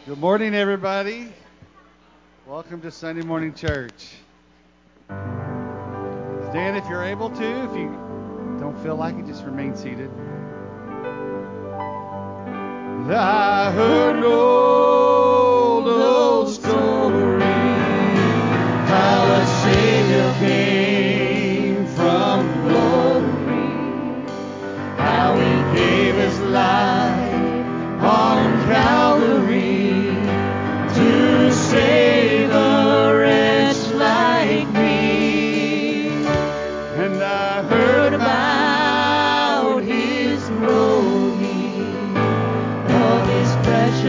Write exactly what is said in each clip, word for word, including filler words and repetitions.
Good morning, everybody. Welcome to Sunday Morning Church. Stand if you're able to. If you don't feel like it, just remain seated. I heard an old, old story how a Savior came from glory, how He gave His life on Calvary to save a wretch like me. And I heard about His groaning, of His precious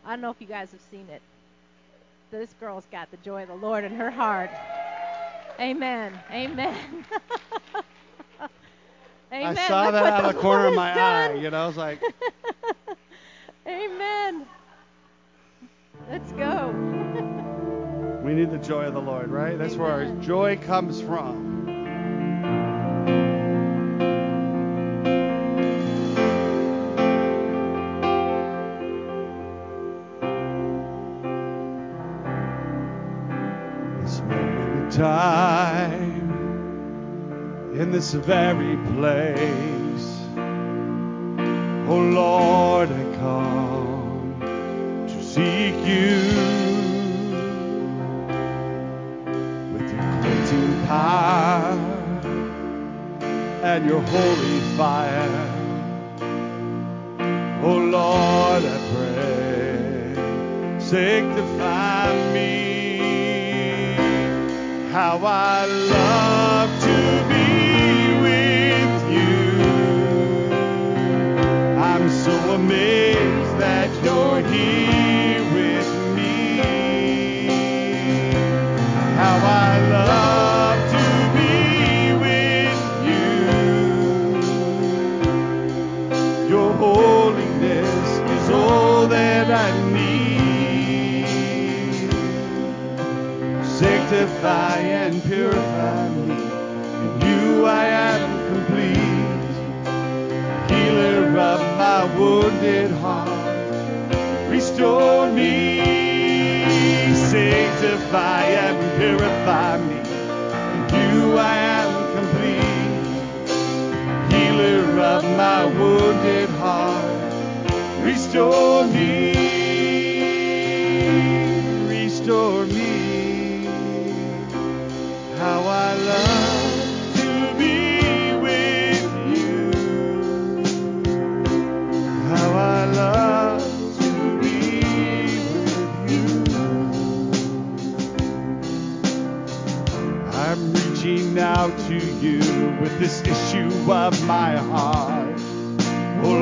I don't know if you guys have seen it. This girl's got the joy of the Lord in her heart. Amen. Amen. Amen. I saw Look that what out of the corner Lord of my has done. eye. You know, I was like, Amen. Let's go. we need the joy of the Lord, right? That's where our Amen. joy comes from. This moment in time, in this very place, oh Lord, I come to seek you with your cleansing power and your holy fire. Oh Lord, I pray, sanctify me. How I love to be with you. I'm so amazed that you're here with me. How I love to be with you. Your holiness is all that I need. Sanctify and purify me. In you I am complete. Healer of my wounded heart, restore me. Sanctify and purify me. In you I am complete. Healer of my wounded heart, restore me. Restore me. How I love to be with you. How I love to be with you. I'm reaching out to you with this issue of my heart. Oh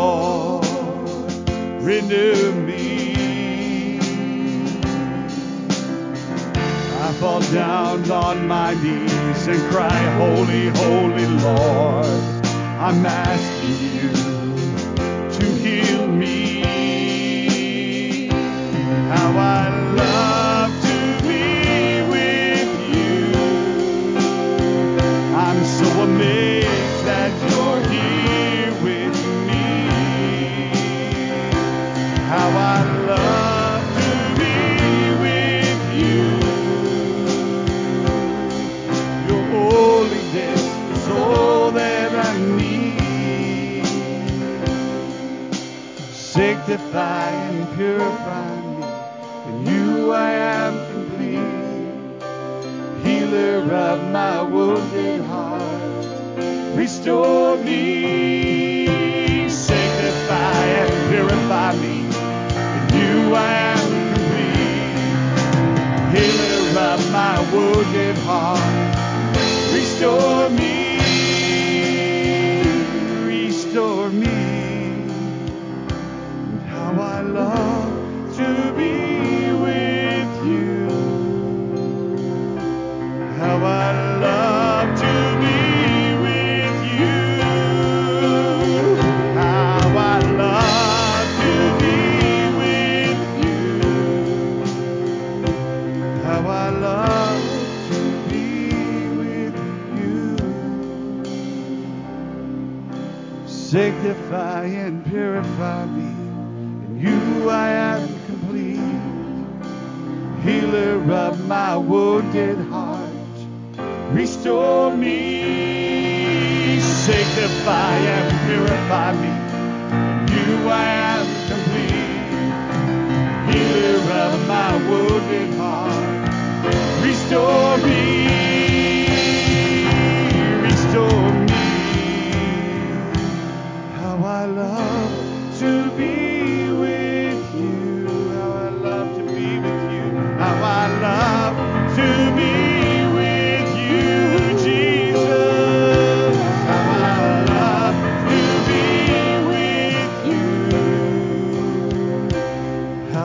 Lord, renew me. I fall down on my knees and cry, holy, holy Lord. I'm asking you to heal me. How I love to be with you. I'm so amazed that you're here with me. How I love to be with you. Your holiness is all that I need. Sanctify and purify me. In you I am complete. Healer of my wounded heart, restore me. Sanctify and purify me. In you I am complete. Healer of my wounded heart, restore me. Restore me. And how I love to be with you. How I love to be with you. How I love to be with you. How I love to be with you. Sanctify and purify me. In you I am complete. Healer of my wounded heart, restore me. Sanctify and purify me. In you I am complete. Healer of my wounded heart, restore me. Restore me. How I love to be with you. How I love to be with you. How I love to be with you, Jesus. How I love to be with you.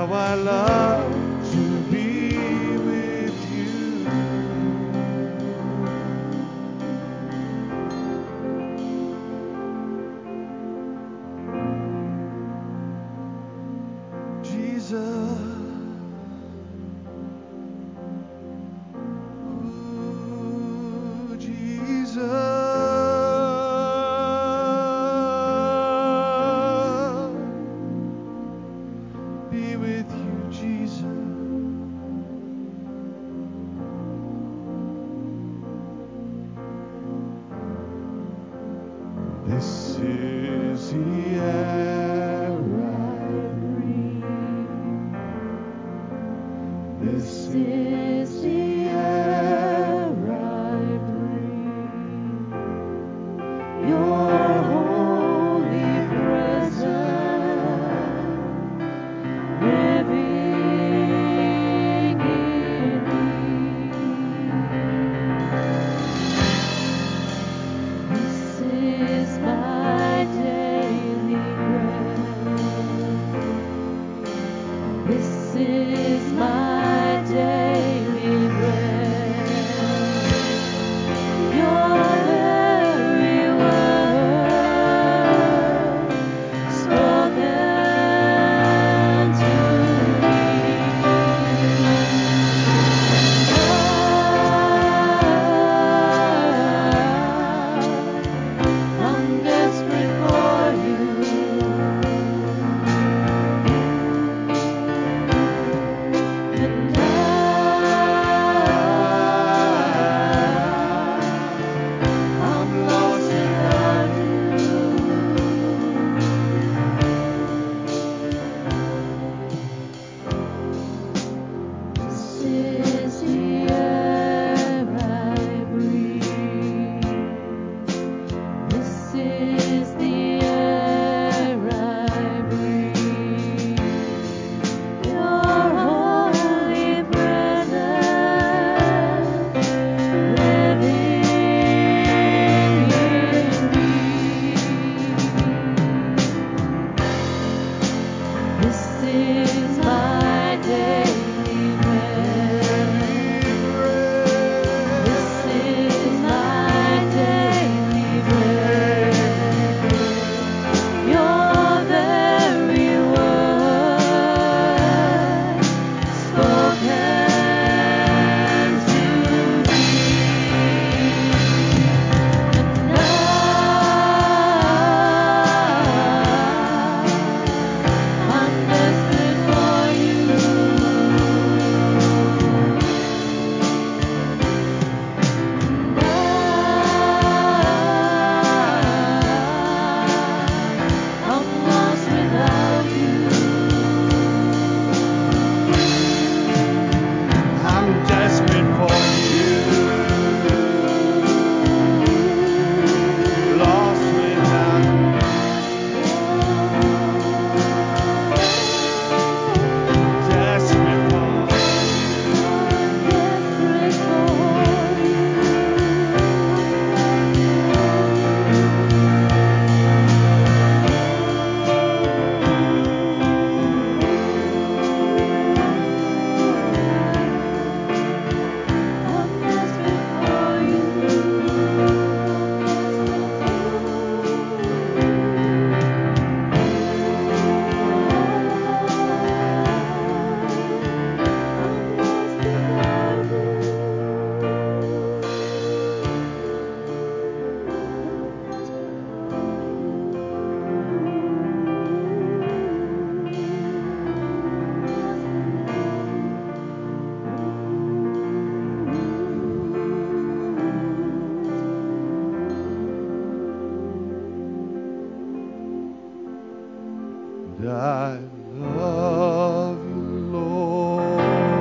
And I love you, Lord,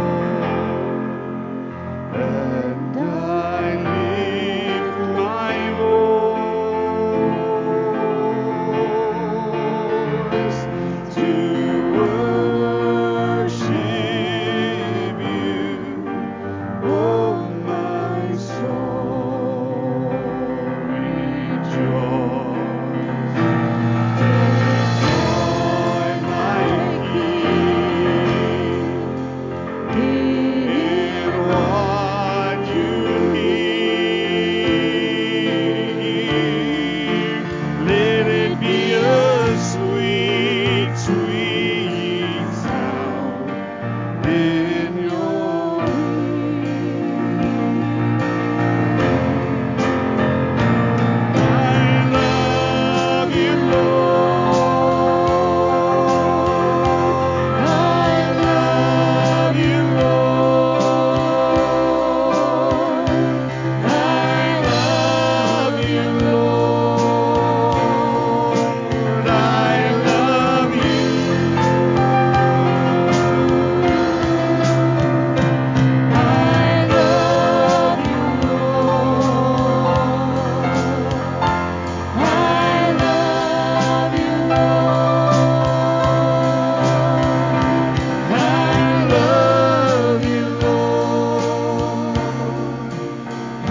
and I lift my voice to worship you, oh my soul, rejoice. Joy, my King, in what you hear. Let it be a sweet, sweet sound in your ear. I love you, Lord. I love you, Lord. I love you, Lord. I love you. I love you, Lord. I love you, Lord. I love you, Lord. I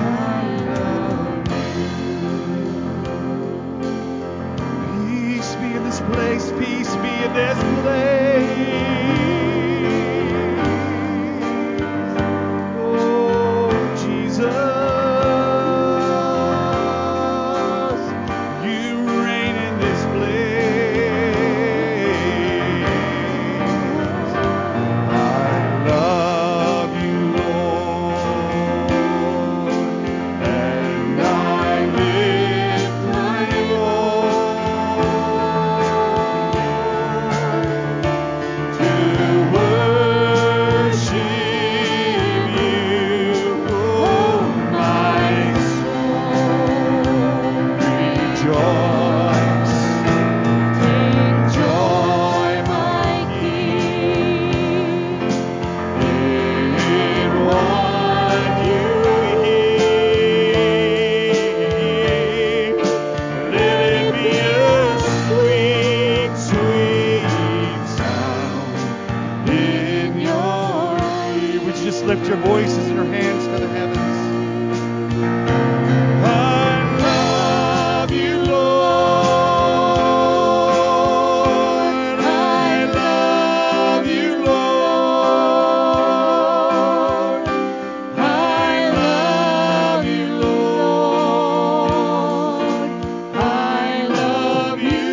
love you. Peace be in this place. Peace be in this place. Oh, Jesus, you reign in this place. I love you, Lord, and I lift my voice to worship you, oh my soul, rejoice. Take joy, my King, in what you hear. Let it be a sweet, sweet sound in your ear. Would you just lift your voices and your hands to the heavens? I love you, Lord. I love you, Lord. I love you, Lord. I love you.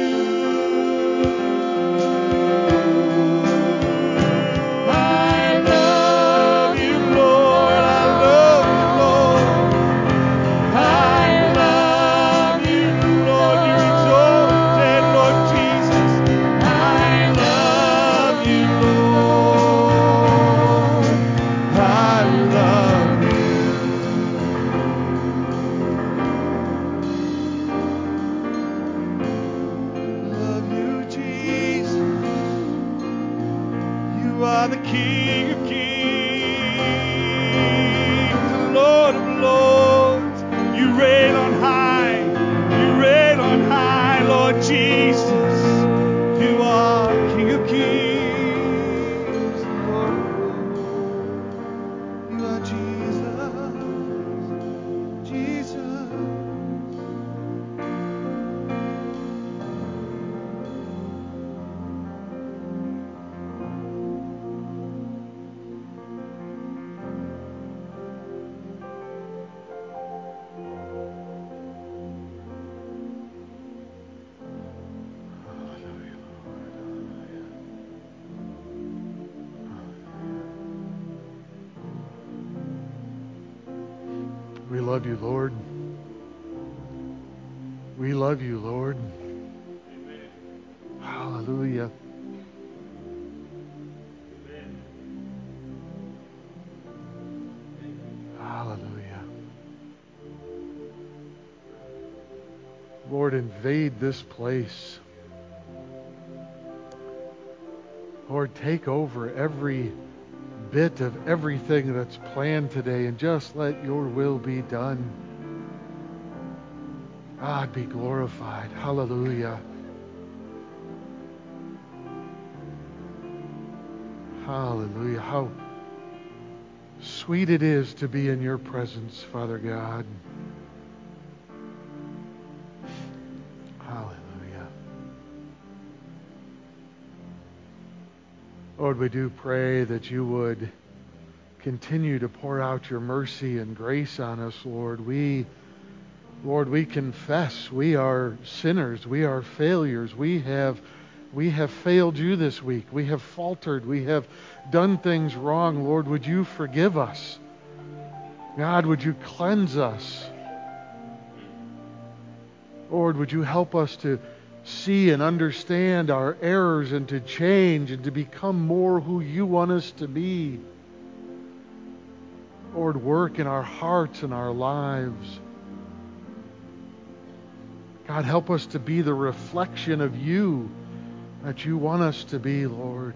I love you, Lord. I love you, Lord. I love you, Lord. You're exalted, Lord Jesus. I love you, Lord. I love you. Love you, Jesus. You are the King of kings, the Lord of lords. You reign on high. You reign on high, Lord Jesus. You are King of kings, Lord of lords. You are Jesus, Jesus. We love you, Lord. We love you, Lord. Hallelujah. Hallelujah. Lord, invade this place. Lord, take over every bit of everything that's planned today and just let your will be done. God be glorified. Hallelujah. Hallelujah. How sweet it is to be in your presence, Father God. Hallelujah. Lord, we do pray that you would continue to pour out your mercy and grace on us, Lord. We, Lord, we confess we are sinners. We are failures. We have, we have failed you this week. We have faltered. We have done things wrong. Lord, would you forgive us? God, would you cleanse us? Lord, would you help us to see and understand our errors and to change and to become more who you want us to be? Lord, work in our hearts and our lives. God, help us to be the reflection of you that you want us to be, Lord.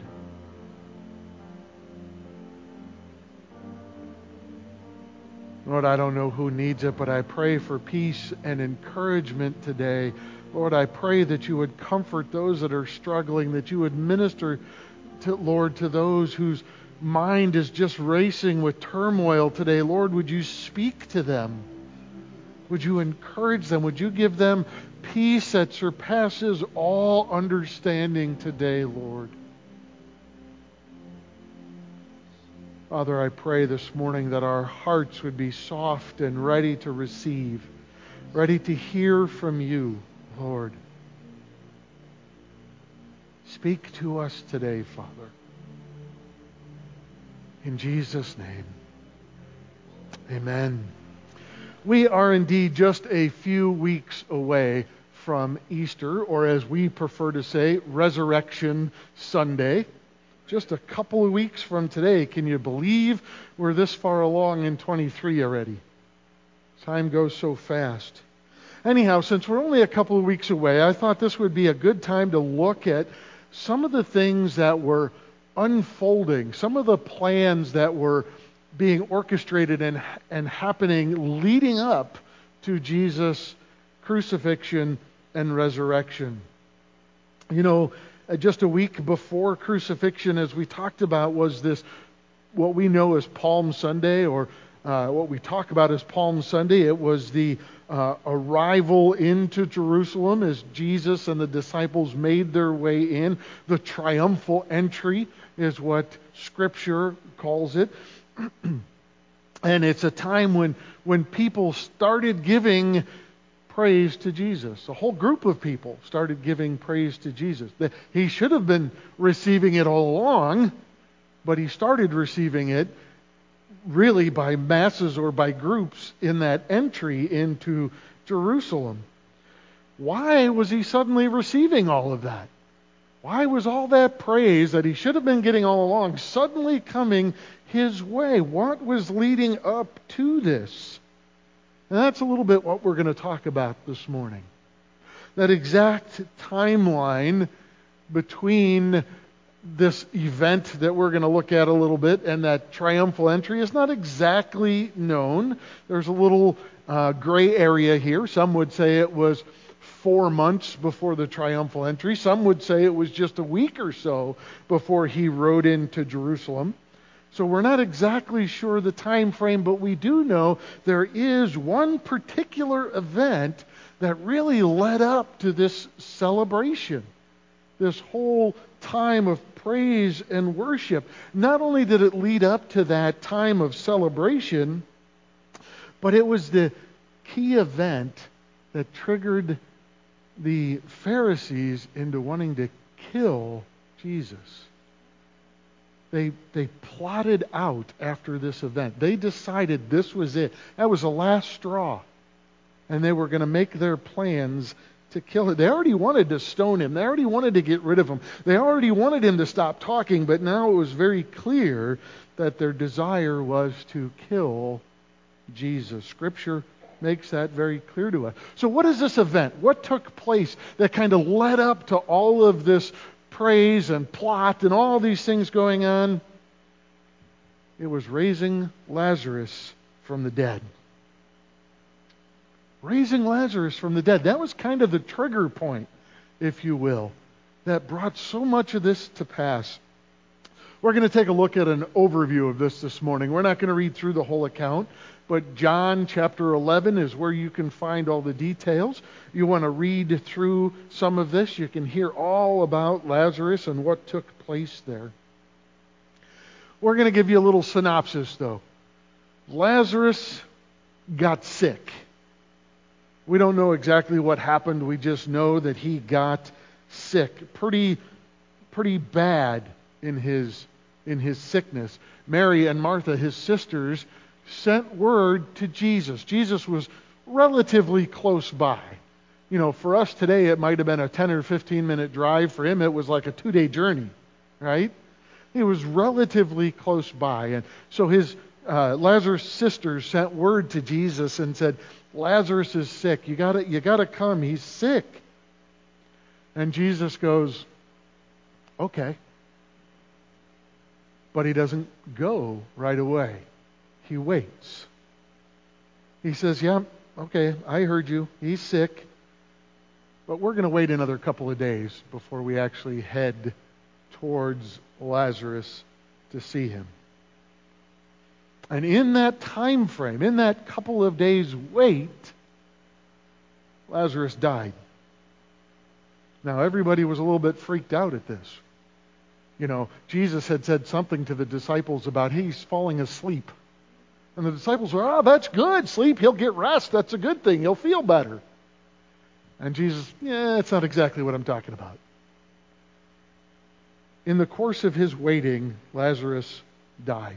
Lord, I don't know who needs it, but I pray for peace and encouragement today. Lord, I pray that you would comfort those that are struggling, that you would minister, to, Lord, to those whose mind is just racing with turmoil today. Lord, would you speak to them? Would you encourage them? Would you give them peace that surpasses all understanding today, Lord? Father, I pray this morning that our hearts would be soft and ready to receive, ready to hear from you, Lord. Speak to us today, Father. In Jesus' name, amen. We are indeed just a few weeks away from Easter, or as we prefer to say, Resurrection Sunday. Just a couple of weeks from today. Can you believe we're this far along in twenty-three already? Time goes so fast. Anyhow, since we're only a couple of weeks away, I thought this would be a good time to look at some of the things that were unfolding, some of the plans that were being orchestrated and, and happening leading up to Jesus' crucifixion and resurrection. You know, just a week before crucifixion, as we talked about, was this, what we know as Palm Sunday, or uh, what we talk about as Palm Sunday. It was the uh, arrival into Jerusalem as Jesus and the disciples made their way in. The triumphal entry is what Scripture calls it. And it's a time when, when people started giving praise to Jesus. A whole group of people started giving praise to Jesus. He should have been receiving it all along, but he started receiving it really by masses or by groups in that entry into Jerusalem. Why was he suddenly receiving all of that? Why was all that praise that he should have been getting all along suddenly coming his way? What was leading up to this? And that's a little bit what we're going to talk about this morning. That exact timeline between this event that we're going to look at a little bit and that triumphal entry is not exactly known. There's a little uh, gray area here. Some would say it was four months before the triumphal entry. Some would say it was just a week or so before he rode into Jerusalem. So we're not exactly sure the time frame, but we do know there is one particular event that really led up to this celebration, this whole time of praise and worship. Not only did it lead up to that time of celebration, but it was the key event that triggered the Pharisees into wanting to kill Jesus. They, they plotted out after this event. They decided this was it. That was the last straw. And they were going to make their plans to kill him. They already wanted to stone him. They already wanted to get rid of him. They already wanted him to stop talking, but now it was very clear that their desire was to kill Jesus. Scripture makes that very clear to us. So what is this event? What took place that kind of led up to all of this praise and plot and all these things going on. It was raising Lazarus from the dead. Raising Lazarus from the dead. That was kind of the trigger point, if you will, that brought so much of this to pass. We're going to take a look at an overview of this this morning. We're not going to read through the whole account, but John chapter eleven is where you can find all the details. You want to read through some of this, you can hear all about Lazarus and what took place there. We're going to give you a little synopsis, though. Lazarus got sick. We don't know exactly what happened. We just know that he got sick. Pretty, pretty bad in his, in his sickness. Mary and Martha, his sisters, sent word to Jesus. Jesus was relatively close by. You know, for us today, it might have been a ten or fifteen minute drive. For him, it was like a two day journey, right? He was relatively close by. And so his uh, Lazarus' sisters sent word to Jesus and said, Lazarus is sick. You gotta, you gotta come. He's sick. And Jesus goes, okay. But he doesn't go right away. He waits. He says, yeah, okay, I heard you. He's sick. But we're going to wait another couple of days before we actually head towards Lazarus to see him. And in that time frame, in that couple of days wait, Lazarus died. Now everybody was a little bit freaked out at this. You know, Jesus had said something to the disciples about he's falling asleep. And the disciples were, oh, that's good. Sleep, he'll get rest. That's a good thing. He'll feel better. And Jesus, yeah, that's not exactly what I'm talking about. In the course of his waiting, Lazarus died.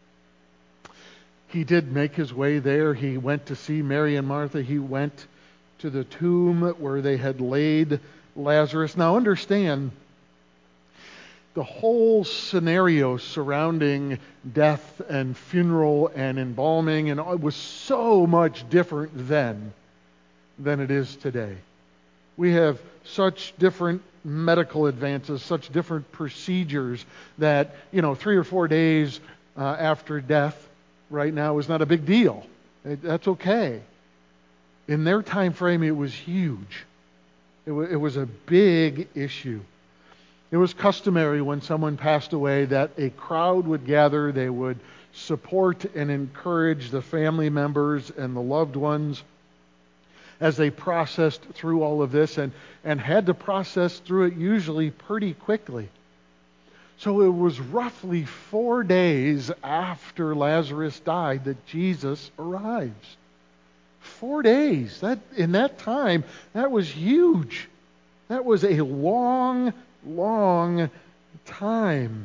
He did make his way there. He went to see Mary and Martha. He went to the tomb where they had laid Lazarus. Now understand, the whole scenario surrounding death and funeral and embalming and it was so much different then than it is today. We have such different medical advances, such different procedures that, you know, three or four days uh, after death right now is not a big deal. It, that's okay. In their time frame, it was huge. It, w- it was a big issue. It was customary when someone passed away that a crowd would gather. They would support and encourage the family members and the loved ones as they processed through all of this and, and had to process through it usually pretty quickly. So it was roughly four days after Lazarus died that Jesus arrives. Four days. That in that time, that was huge. That was a long, long time.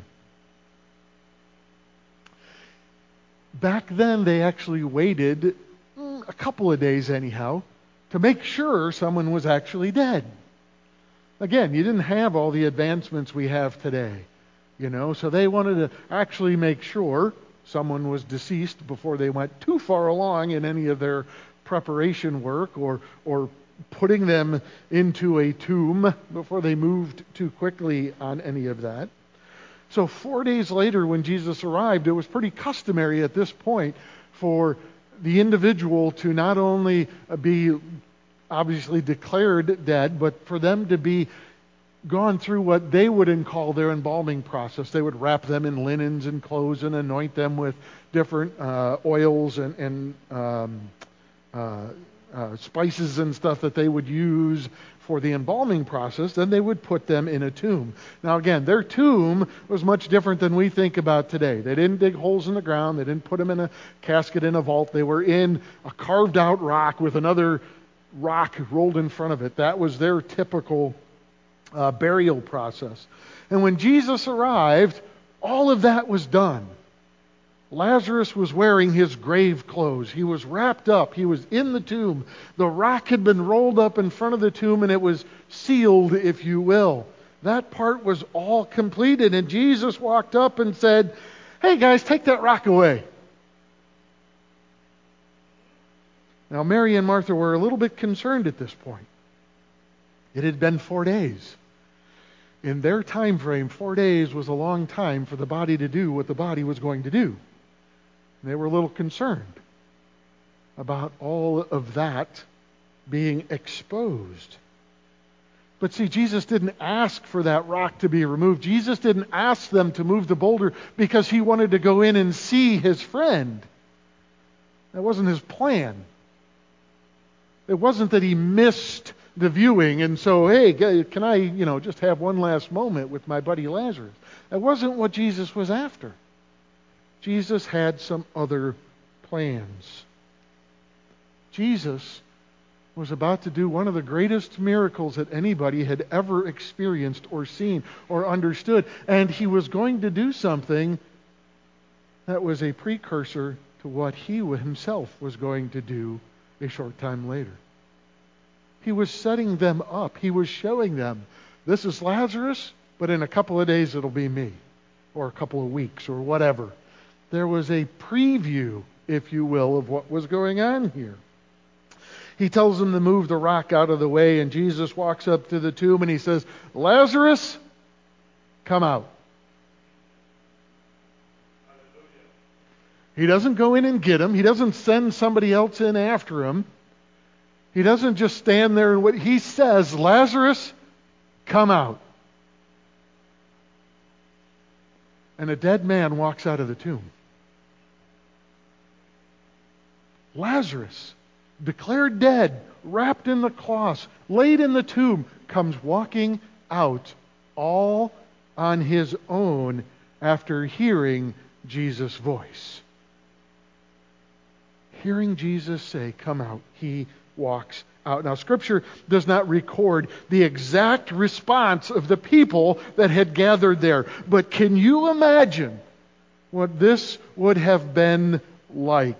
Back then, they actually waited a couple of days anyhow to make sure someone was actually dead. Again, you didn't have all the advancements we have today, you know, so they wanted to actually make sure someone was deceased before they went too far along in any of their preparation work or or putting them into a tomb before they moved too quickly on any of that. So four days later when Jesus arrived, it was pretty customary at this point for the individual to not only be obviously declared dead, but for them to be gone through what they would call their embalming process. They would wrap them in linens and clothes and anoint them with different uh, oils and, and um, uh, uh, spices and stuff that they would use for the embalming process. Then they would put them in a tomb. Now again, their tomb was much different than we think about today. They didn't dig holes in the ground. They didn't put them in a casket in a vault. They were in a carved out rock with another rock rolled in front of it. That was their typical uh, burial process. And when Jesus arrived, all of that was done. Lazarus was wearing his grave clothes. He was wrapped up. He was in the tomb. The rock had been rolled up in front of the tomb and it was sealed, if you will. That part was all completed. And Jesus walked up and said, "Hey guys, take that rock away." Now Mary and Martha were a little bit concerned at this point. It had been four days. In their time frame, four days was a long time for the body to do what the body was going to do. And they were a little concerned about all of that being exposed. But see, Jesus didn't ask for that rock to be removed. Jesus didn't ask them to move the boulder because he wanted to go in and see his friend. That wasn't his plan. It wasn't that he missed the viewing and so, hey, can I, you know, just have one last moment with my buddy Lazarus? That wasn't what Jesus was after. Jesus had some other plans. Jesus was about to do one of the greatest miracles that anybody had ever experienced or seen or understood. And he was going to do something that was a precursor to what he himself was going to do a short time later. He was setting them up. He was showing them, this is Lazarus, but in a couple of days it'll be me, or a couple of weeks, or whatever. There was a preview, if you will, of what was going on here. He tells them to move the rock out of the way, and Jesus walks up to the tomb and he says, Lazarus, come out. He doesn't go in and get him. He doesn't send somebody else in after him. He doesn't just stand there and wait. He says, Lazarus, come out. And a dead man walks out of the tomb. Lazarus, declared dead, wrapped in the cloths, laid in the tomb, comes walking out all on his own after hearing Jesus' voice. Hearing Jesus say, come out, he walks out. Now, Scripture does not record the exact response of the people that had gathered there. But can you imagine what this would have been like?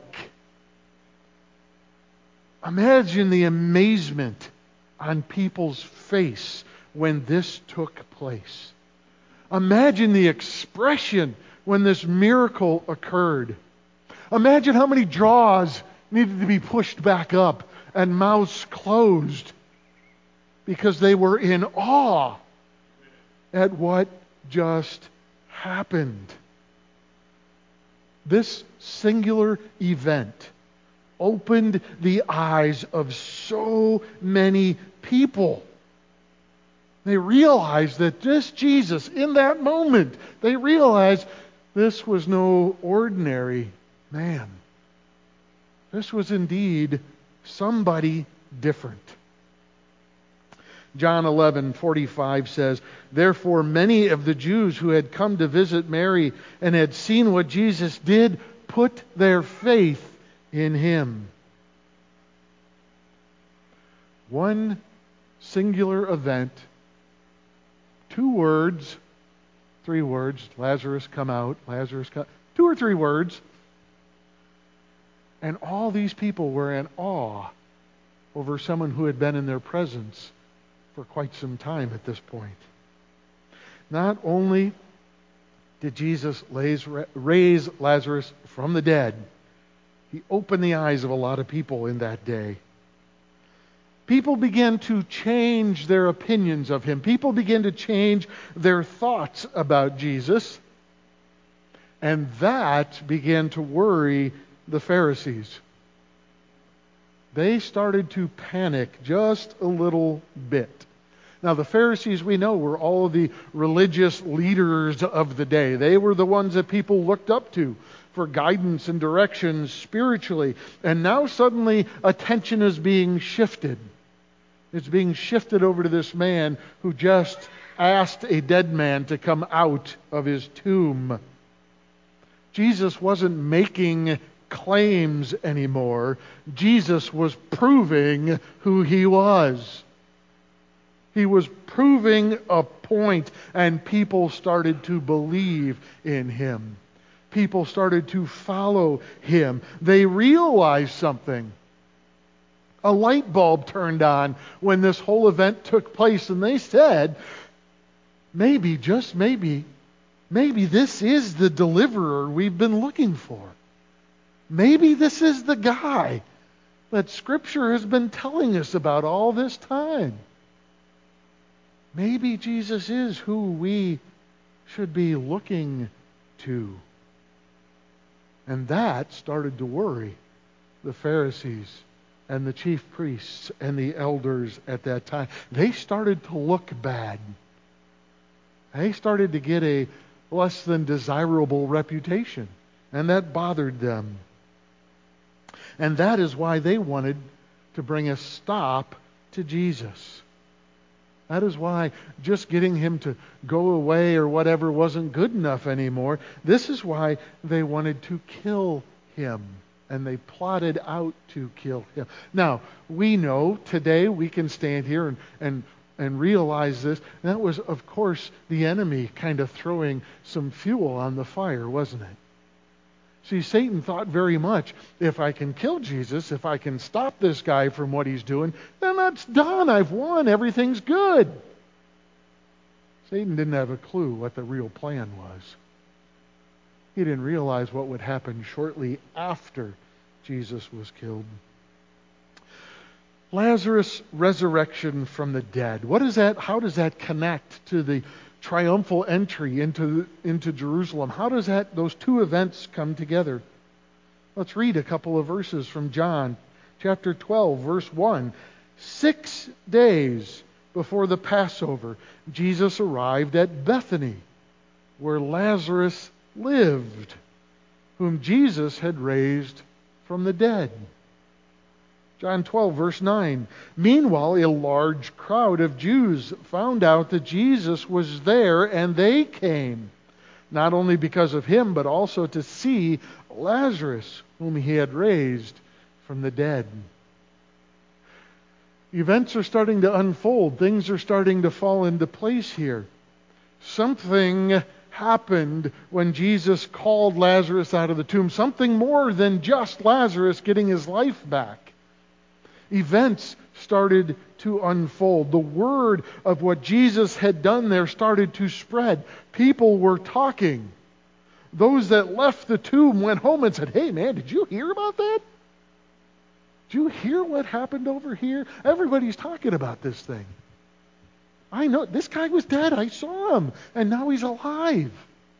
Imagine the amazement on people's face when this took place. Imagine the expression when this miracle occurred. Imagine how many jaws needed to be pushed back up and mouths closed because they were in awe at what just happened. This singular event opened the eyes of so many people. They realized that this Jesus, in that moment, they realized this was no ordinary man. This was indeed somebody different. John eleven forty-five says, therefore many of the Jews who had come to visit Mary and had seen what Jesus did put their faith in him. One singular event, two words, three words, Lazarus come out, Lazarus come, two or three words, and all these people were in awe over someone who had been in their presence for quite some time at this point. Not only did Jesus raise Lazarus from the dead, he opened the eyes of a lot of people in that day. People began to change their opinions of him. People began to change their thoughts about Jesus. And that began to worry the Pharisees. They started to panic just a little bit. Now, the Pharisees, we know, were all of the religious leaders of the day. They were the ones that people looked up to for guidance and direction spiritually. And now suddenly attention is being shifted. It's being shifted over to this man who just asked a dead man to come out of his tomb. Jesus wasn't making claims anymore. Jesus was proving who he was. He was proving a point, and people started to believe in him. People started to follow him. They realized something. A light bulb turned on when this whole event took place, and they said, maybe, just maybe, maybe this is the deliverer we've been looking for. Maybe this is the guy that Scripture has been telling us about all this time. maybe Jesus is who we should be looking to. And that started to worry the Pharisees and the chief priests and the elders at that time. They started to look bad. They started to get a less than desirable reputation, and that bothered them. And that is why they wanted to bring a stop to Jesus. That is why just getting him to go away or whatever wasn't good enough anymore. This is why they wanted to kill him. And they plotted out to kill him. Now, we know today we can stand here and, and, and realize this. That was, of course, the enemy kind of throwing some fuel on the fire, wasn't it? See, Satan thought very much, if I can kill Jesus, if I can stop this guy from what he's doing, then that's done. I've won. Everything's good. Satan didn't have a clue what the real plan was. He didn't realize what would happen shortly after Jesus was killed. Lazarus' resurrection from the dead. What is that? How does that connect to the triumphal entry into, into Jerusalem? How does that those two events come together? Let's read a couple of verses from John chapter twelve, verse one. Six days before the Passover, Jesus arrived at Bethany, where Lazarus lived, whom Jesus had raised from the dead. John twelve, verse nine. Meanwhile, a large crowd of Jews found out that Jesus was there, and they came, not only because of him, but also to see Lazarus, whom he had raised from the dead. Events are starting to unfold. Things are starting to fall into place here. Something happened when Jesus called Lazarus out of the tomb. Something more than just Lazarus getting his life back. Events started to unfold. The word of what Jesus had done there started to spread. People were talking. Those that left the tomb went home and said, "Hey man, did you hear about that? Did you hear what happened over here? Everybody's talking about this thing. I know, this guy was dead. I saw him. And now he's alive."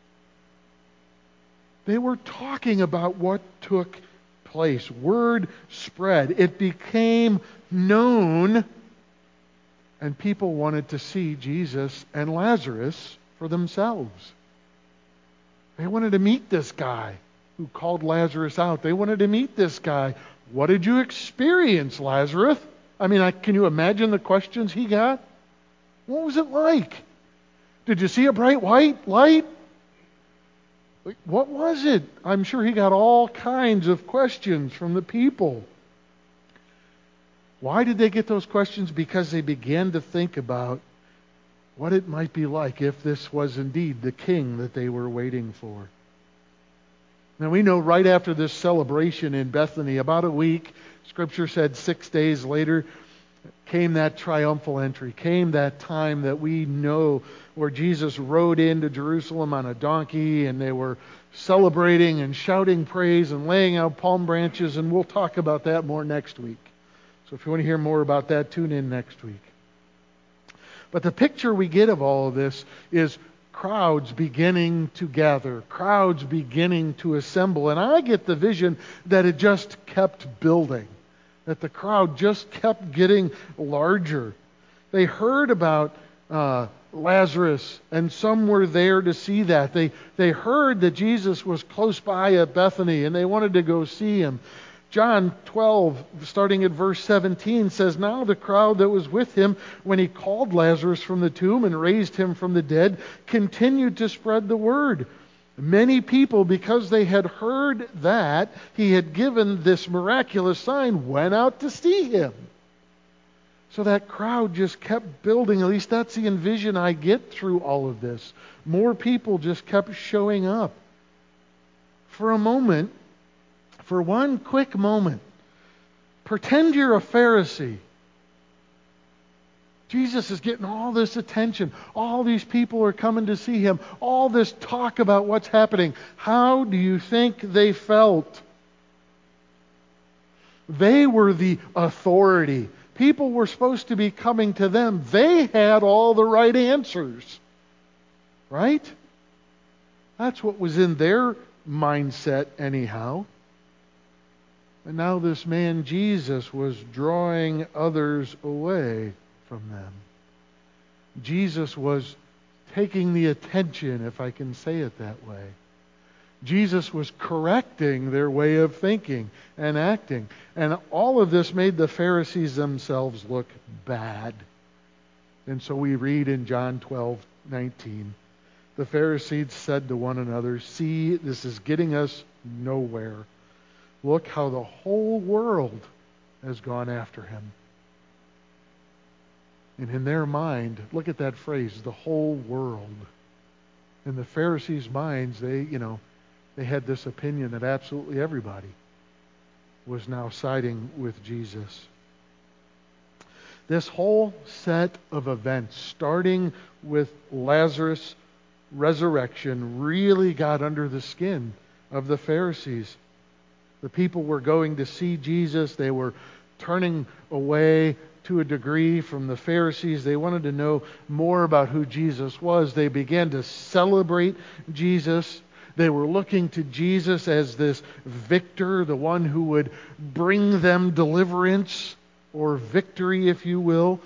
They were talking about what took place. Word spread. It became known. And people wanted to see Jesus and Lazarus for themselves. They wanted to meet this guy who called Lazarus out. They wanted to meet this guy. What did you experience, Lazarus? I mean, I, can you imagine the questions he got? What was it like? Did you see a bright white light? What was it? I'm sure he got all kinds of questions from the people. Why did they get those questions? Because they began to think about what it might be like if this was indeed the king that they were waiting for. Now we know right after this celebration in Bethany, about a week, Scripture said six days later, came that triumphal entry, came that time that we know where Jesus rode into Jerusalem on a donkey, and they were celebrating and shouting praise and laying out palm branches, and we'll talk about that more next week. So if you want to hear more about that, tune in next week. But the picture we get of all of this is crowds beginning to gather, crowds beginning to assemble, and I get the vision that it just kept building. That the crowd just kept getting larger. They heard about uh, Lazarus, and some were there to see that. They, they heard that Jesus was close by at Bethany, and they wanted to go see him. John twelve, starting at verse seventeen, says, "Now the crowd that was with him when he called Lazarus from the tomb and raised him from the dead continued to spread the word. Many people, because they had heard that he had given this miraculous sign, went out to see him." So that crowd just kept building. At least that's the envision I get through all of this. More people just kept showing up. For a moment, for one quick moment, pretend you're a Pharisee. Jesus is getting all this attention. All these people are coming to see him. All this talk about what's happening. How do you think they felt? They were the authority. People were supposed to be coming to them. They had all the right answers. Right? That's what was in their mindset anyhow. And now this man Jesus was drawing others away from them. Jesus was taking the attention, if I can say it that way. Jesus was correcting their way of thinking and acting. And all of this made the Pharisees themselves look bad. And so we read in John twelve nineteen, the Pharisees said to one another, "See, this is getting us nowhere. Look how the whole world has gone after him." And in their mind, look at that phrase, the whole world. In the Pharisees' minds, they, you know, they had this opinion that absolutely everybody was now siding with Jesus. This whole set of events, starting with Lazarus' resurrection, really got under the skin of the Pharisees. The people were going to see Jesus. They were turning away to a degree from the Pharisees. They wanted to know more about who Jesus was. They began to celebrate Jesus. They were looking to Jesus as this victor, the one who would bring them deliverance or victory, if you will.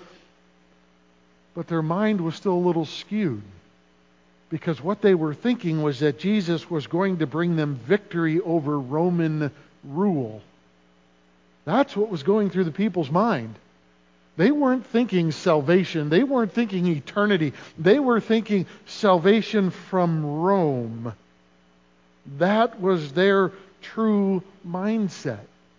But their mind was still a little skewed, because what they were thinking was that Jesus was going to bring them victory over Roman rule. That's what was going through the people's mind. They weren't thinking salvation. They weren't thinking eternity. They were thinking salvation from Rome. That was their true mindset.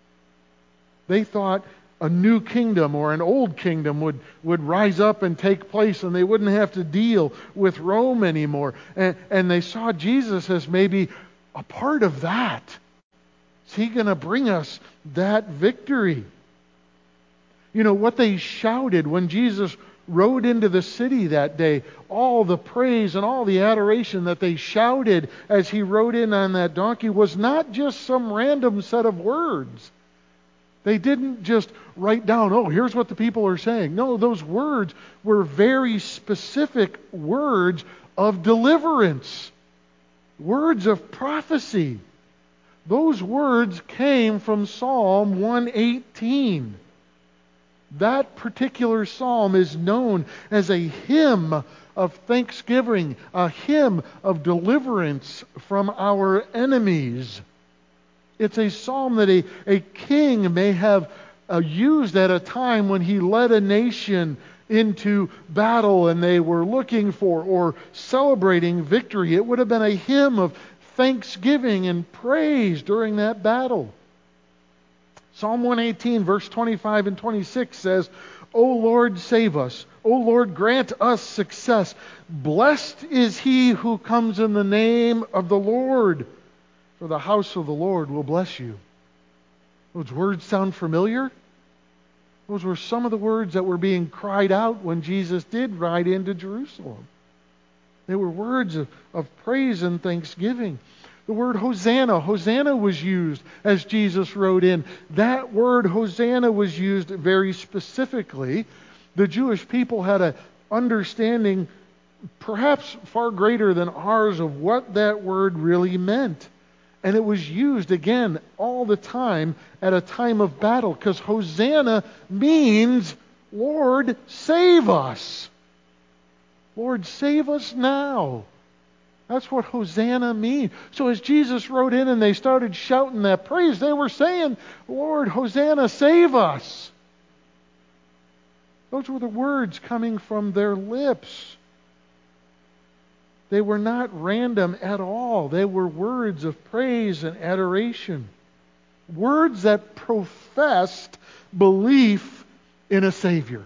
They thought a new kingdom or an old kingdom would, would rise up and take place, and they wouldn't have to deal with Rome anymore. And, and they saw Jesus as maybe a part of that. Is he going to bring us that victory? You know, what they shouted when Jesus rode into the city that day, all the praise and all the adoration that they shouted as he rode in on that donkey was not just some random set of words. They didn't just write down, oh, here's what the people are saying. No, those words were very specific words of deliverance, words of prophecy. Those words came from Psalm one eighteen. That particular psalm is known as a hymn of thanksgiving, a hymn of deliverance from our enemies. It's a psalm that a, a king may have uh, used at a time when he led a nation into battle and they were looking for or celebrating victory. It would have been a hymn of thanksgiving and praise during that battle. Psalm one eighteen, verse twenty-five and twenty-six says, O Lord, save us. O Lord, grant us success. Blessed is he who comes in the name of the Lord, for the house of the Lord will bless you. Those words sound familiar? Those were some of the words that were being cried out when Jesus did ride into Jerusalem. They were words of, of praise and thanksgiving. The word Hosanna, Hosanna was used as Jesus rode in. That word Hosanna was used very specifically. The Jewish people had an understanding perhaps far greater than ours of what that word really meant. And it was used again all the time at a time of battle, because Hosanna means, Lord, save us. Lord, save us now. That's what Hosanna means. So as Jesus rode in and they started shouting that praise, they were saying, Lord, Hosanna, save us. Those were the words coming from their lips. They were not random at all. They were words of praise and adoration. Words that professed belief in a Savior.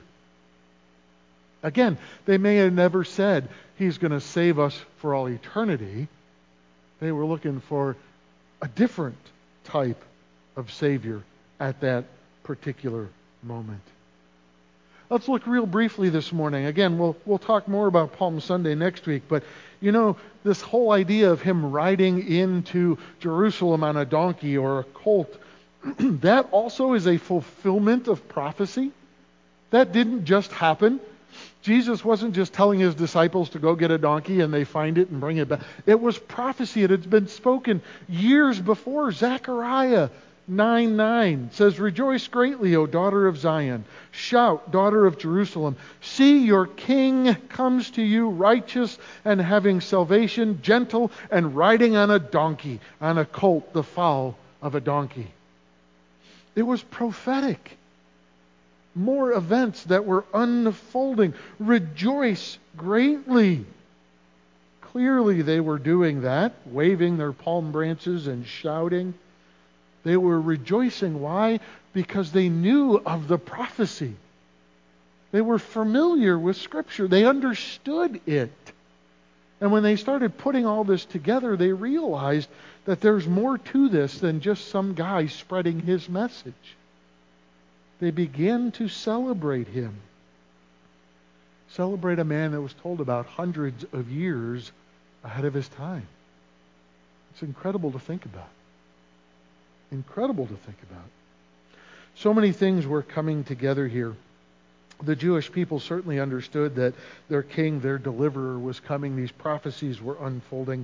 Again, they may have never said, He's going to save us for all eternity. They were looking for a different type of Savior at that particular moment. Let's look real briefly this morning. Again, we'll we'll talk more about Palm Sunday next week, but you know, this whole idea of him riding into Jerusalem on a donkey or a colt, that also is a fulfillment of prophecy. That didn't just happen. Jesus wasn't just telling his disciples to go get a donkey and they find it and bring it back. It was prophecy. It had been spoken years before. Zechariah nine nine says, "Rejoice greatly, O daughter of Zion. Shout, daughter of Jerusalem. See, your king comes to you, righteous and having salvation, gentle and riding on a donkey, on a colt, the foal of a donkey." It was prophetic. More events that were unfolding. Rejoice greatly. Clearly they were doing that, waving their palm branches and shouting. They were rejoicing. Why? Because they knew of the prophecy. They were familiar with Scripture. They understood it. And when they started putting all this together, they realized that there's more to this than just some guy spreading his message. They began to celebrate him. Celebrate a man that was told about hundreds of years ahead of his time. It's incredible to think about. Incredible to think about. So many things were coming together here. The Jewish people certainly understood that their king, their deliverer, was coming. These prophecies were unfolding.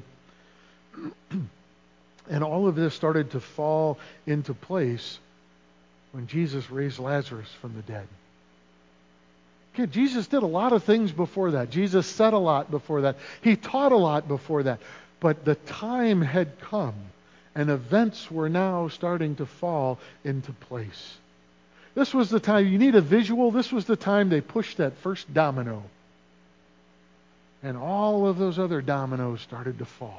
And all of this started to fall into place when Jesus raised Lazarus from the dead. Okay, Jesus did a lot of things before that. Jesus said a lot before that. He taught a lot before that. But the time had come, and events were now starting to fall into place. This was the time, you need a visual, this was the time they pushed that first domino. And all of those other dominoes started to fall.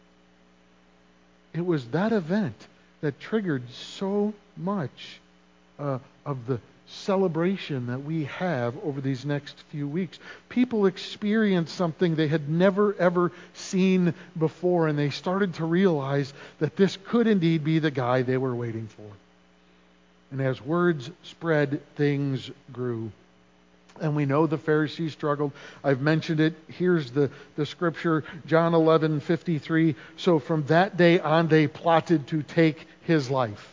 It was that event that triggered so much uh, of the celebration that we have over these next few weeks. People experienced something they had never ever seen before, and they started to realize that this could indeed be the guy they were waiting for. And as words spread, things grew. And we know the Pharisees struggled. I've mentioned it. Here's the, the scripture, John eleven fifty-three. So from that day on, they plotted to take his life.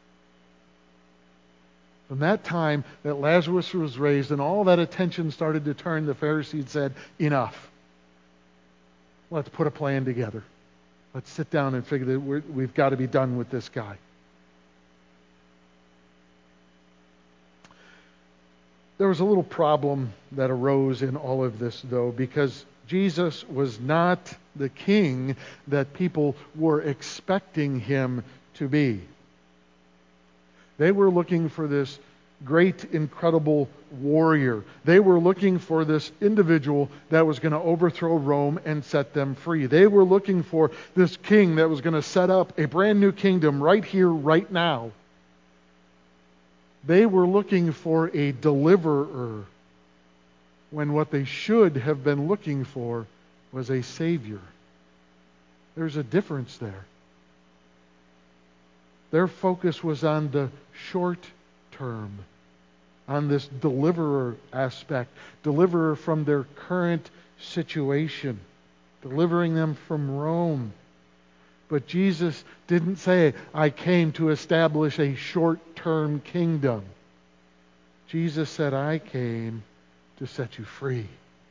From that time that Lazarus was raised and all that attention started to turn, the Pharisees said, enough. Let's put a plan together. Let's sit down and figure that we're, we've got to be done with this guy. There was a little problem that arose in all of this, though, because Jesus was not the king that people were expecting him to be. They were looking for this great, incredible warrior. They were looking for this individual that was going to overthrow Rome and set them free. They were looking for this king that was going to set up a brand new kingdom right here, right now. They were looking for a deliverer, when what they should have been looking for was a savior. There's a difference there. Their focus was on the short term, on this deliverer aspect, deliverer from their current situation, delivering them from Rome. But Jesus didn't say, I came to establish a short-term kingdom. Jesus said, I came to set you free.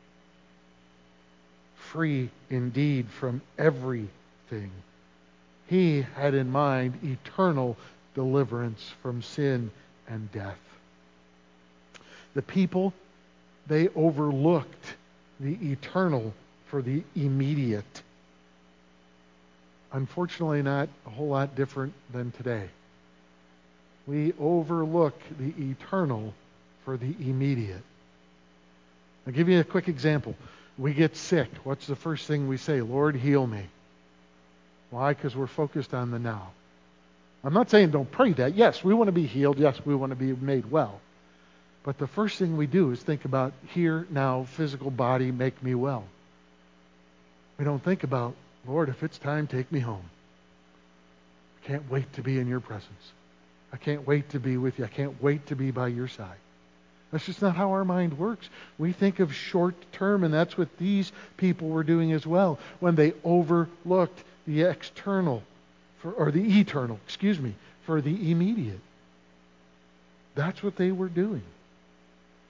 Free indeed from everything. He had in mind eternal deliverance from sin and death. The people, they overlooked the eternal for the immediate. Unfortunately, not a whole lot different than today. We overlook the eternal for the immediate. I'll give you a quick example. We get sick. What's the first thing we say? Lord, heal me. Why? Because we're focused on the now. I'm not saying don't pray that. Yes, we want to be healed. Yes, we want to be made well. But the first thing we do is think about here, now, physical body, make me well. We don't think about, Lord, if it's time, take me home. I can't wait to be in your presence. I can't wait to be with you. I can't wait to be by your side. That's just not how our mind works. We think of short term, and that's what these people were doing as well when they overlooked the external, for, or the eternal, excuse me, for the immediate. That's what they were doing.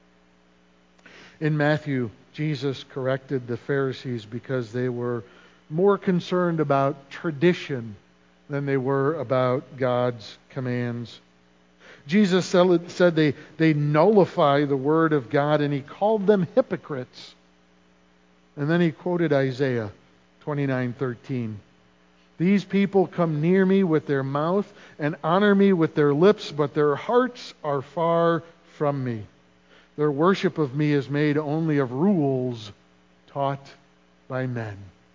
In Matthew, Jesus corrected the Pharisees because they were more concerned about tradition than they were about God's commands. Jesus said they, they nullify the Word of God, and He called them hypocrites. And then He quoted Isaiah twenty-nine thirteen. These people come near me with their mouth and honor me with their lips, but their hearts are far from me. Their worship of me is made only of rules taught by men.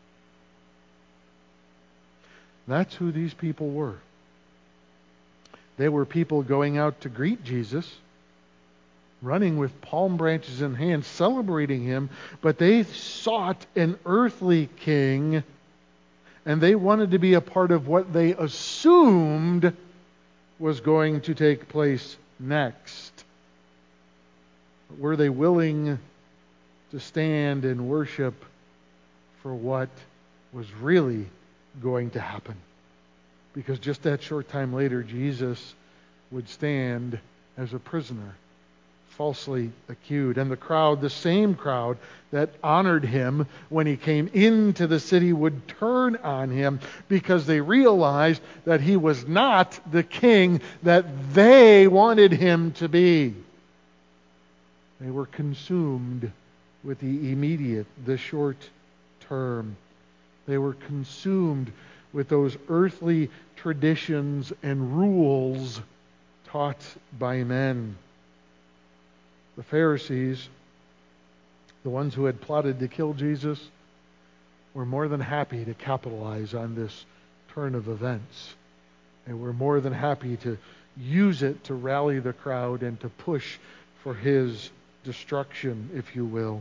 That's who these people were. They were people going out to greet Jesus, running with palm branches in hand, celebrating Him, but they sought an earthly king, and they wanted to be a part of what they assumed was going to take place next. But were they willing to stand and worship for what was really going to happen? Because just that short time later, Jesus would stand as a prisoner, falsely accused. And the crowd, the same crowd that honored Him when He came into the city, would turn on Him because they realized that He was not the king that they wanted Him to be. They were consumed with the immediate, the short term. They were consumed with those earthly traditions and rules taught by men. The Pharisees, the ones who had plotted to kill Jesus, were more than happy to capitalize on this turn of events. They were more than happy to use it to rally the crowd and to push for His destruction, if you will.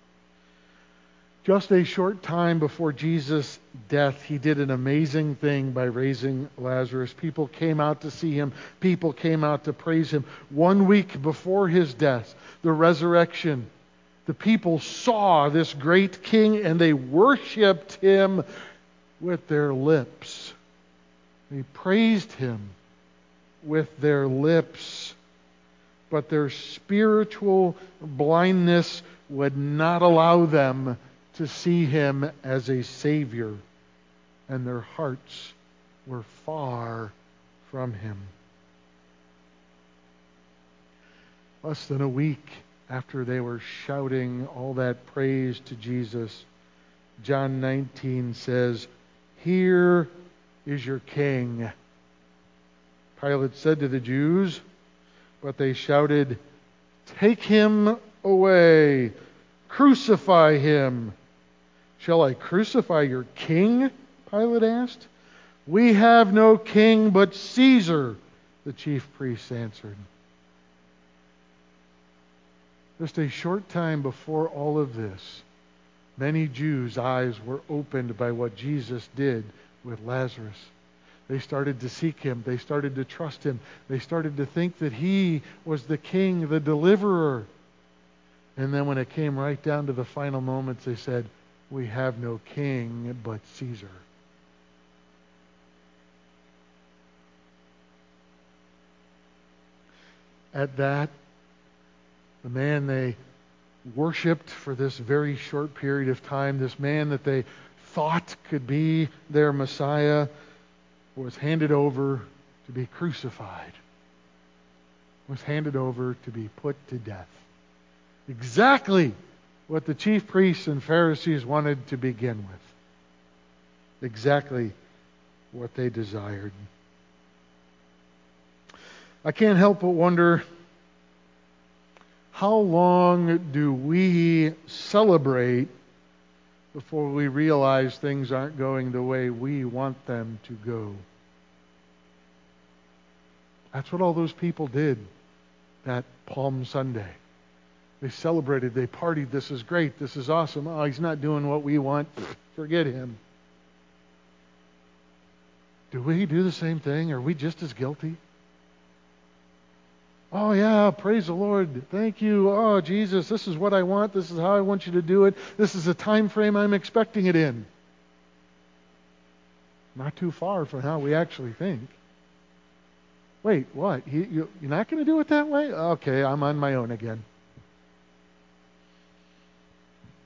Just a short time before Jesus' death, He did an amazing thing by raising Lazarus. People came out to see Him. People came out to praise Him. One week before His death, the resurrection, the people saw this great King and they worshiped Him with their lips. They praised Him with their lips. But their spiritual blindness would not allow them to see Him as a Savior, and their hearts were far from Him. Less than a week after they were shouting all that praise to Jesus, John nineteen says, "Here is your King." Pilate said to the Jews, but they shouted, "Take Him away! Crucify Him!" "Shall I crucify your king?" Pilate asked. "We have no king but Caesar," the chief priests answered. Just a short time before all of this, many Jews' eyes were opened by what Jesus did with Lazarus. They started to seek Him. They started to trust Him. They started to think that He was the King, the deliverer. And then when it came right down to the final moments, they said, "We have no king but Caesar." At that, the man they worshipped for this very short period of time, this man that they thought could be their Messiah, was handed over to be crucified, was handed over to be put to death. Exactly what the chief priests and Pharisees wanted to begin with. Exactly what they desired. I can't help but wonder, how long do we celebrate before we realize things aren't going the way we want them to go? That's what all those people did that Palm Sunday. They celebrated, they partied, this is great, this is awesome. Oh, He's not doing what we want. Forget Him. Do we do the same thing? Are we just as guilty? Oh yeah, praise the Lord. Thank you. Oh Jesus, this is what I want. This is how I want you to do it. This is the time frame I'm expecting it in. Not too far from how we actually think. Wait, what? You, you, you're not going to do it that way? Okay, I'm on my own again.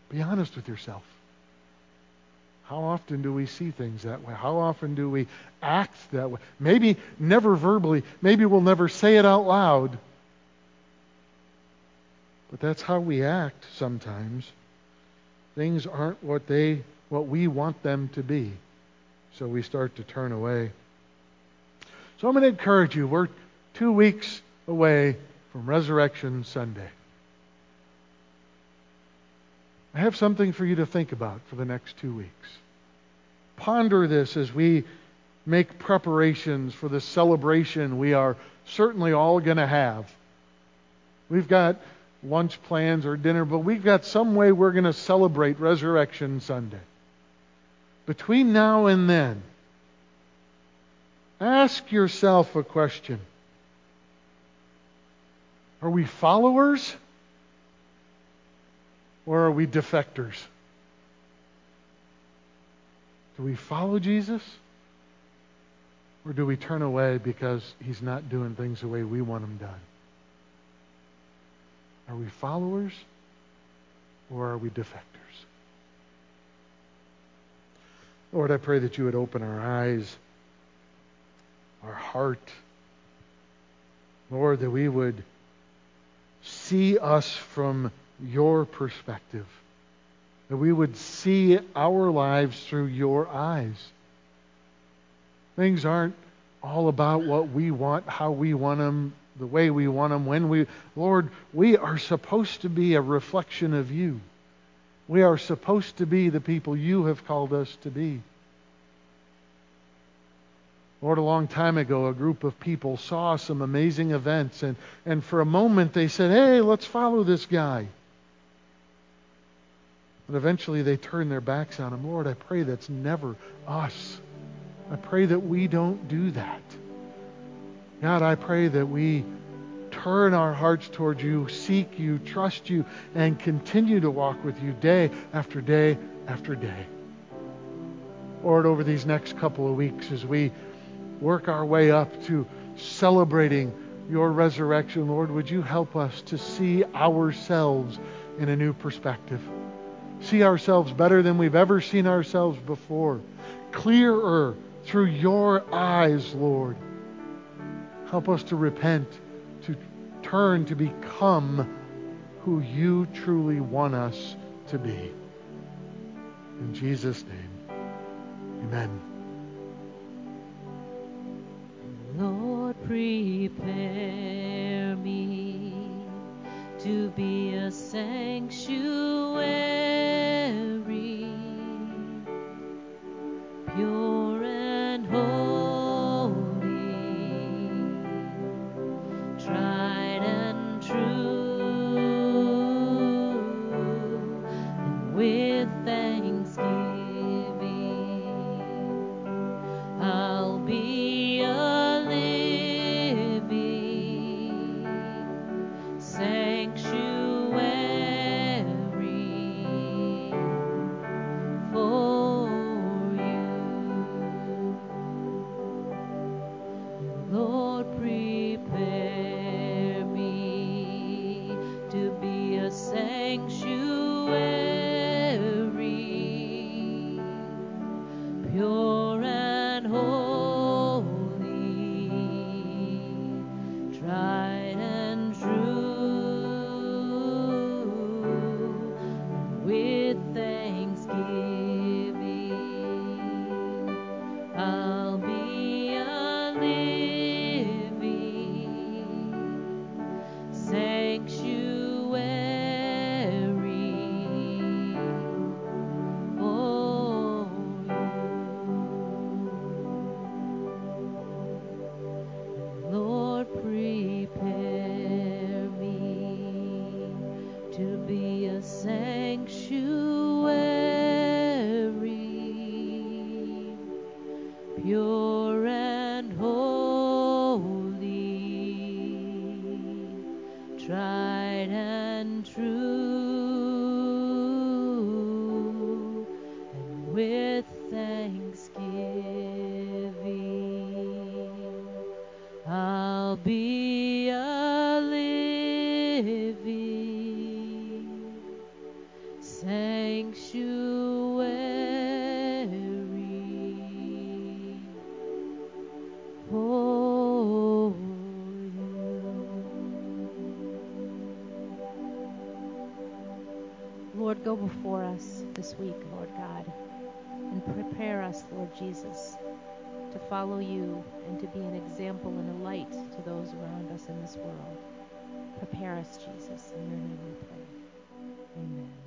Be honest with yourself. How often do we see things that way? How often do we act that way? Maybe never verbally. Maybe we'll never say it out loud. But that's how we act sometimes. Things aren't what they, what we want them to be. So we start to turn away. So I'm going to encourage you. We're two weeks away from Resurrection Sunday. I have something for you to think about for the next two weeks. Ponder this as we make preparations for the celebration we are certainly all going to have. We've got lunch plans or dinner, but we've got some way we're going to celebrate Resurrection Sunday. Between now and then, ask yourself a question. Are we followers? Or are we defectors? Do we follow Jesus? Or do we turn away because He's not doing things the way we want Him done? Are we followers? Or are we defectors? Lord, I pray that You would open our eyes, our heart. Lord, that we would see us from Your perspective. That we would see our lives through Your eyes. Things aren't all about what we want, how we want them, the way we want them, when we... Lord, we are supposed to be a reflection of You. We are supposed to be the people You have called us to be. Lord, a long time ago, a group of people saw some amazing events, and, and for a moment they said, hey, let's follow this guy. But eventually they turned their backs on Him. Lord, I pray that's never us. I pray that we don't do that. God, I pray that we turn our hearts towards You, seek You, trust You, and continue to walk with You day after day after day. Lord, over these next couple of weeks as we work our way up to celebrating Your resurrection, Lord, would You help us to see ourselves in a new perspective. See ourselves better than we've ever seen ourselves before. Clearer through Your eyes, Lord. Help us to repent, to turn, to become who You truly want us to be. In Jesus' name, amen. Lord, prepare me to be a sanctuary, pure and holy, tried and true, and with thanksgiving I'll be a living sanctuary for You. Lord, prepare me to be a sanctuary, pure and holy, tried and true, with thanksgiving I'll be a living sanctuary for You. Lord, prepare me to be a sanctuary, pure and holy, tried and true, and with thanksgiving I'll be a living sanctuary Go before us this week, Lord God, and prepare us, Lord Jesus, to follow you and to be an example and a light to those around us in this world. Prepare us, Jesus. In your name we pray. Amen.